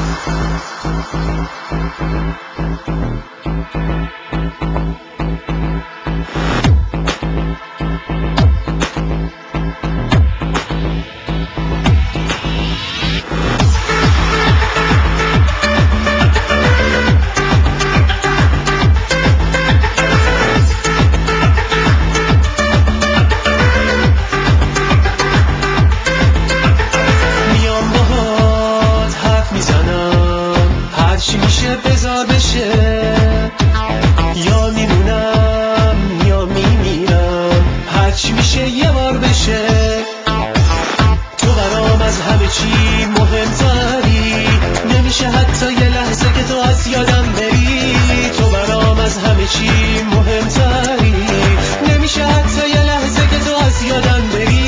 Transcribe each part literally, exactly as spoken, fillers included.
بذار بشه، یا میمونم یا میمیرم، هرچی میشه یه بار بشه. تو برام از همه چی مهمتری، نمیشه حتی یه لحظه که تو از یادم بری. تو برام از همه چی مهمتری، نمیشه حتی یه لحظه که تو از یادم بری.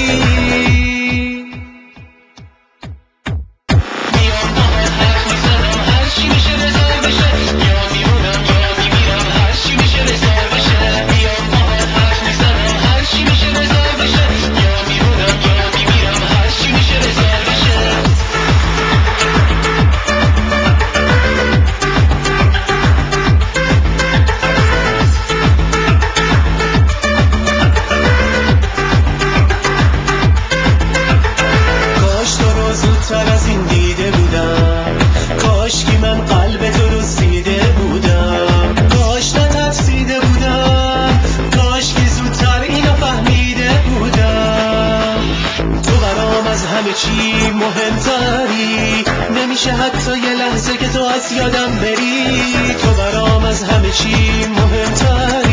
زودتر از این دیده بودم، کاش که من قلب تو رو سیده بودم، کاش نترسیده بودم، کاش که زودتر اینو فهمیده بودم. تو برام از همه چی مهمتری، نمیشه حتی یه لحظه که تو از یادم بری. تو برام از همه چی مهمتری.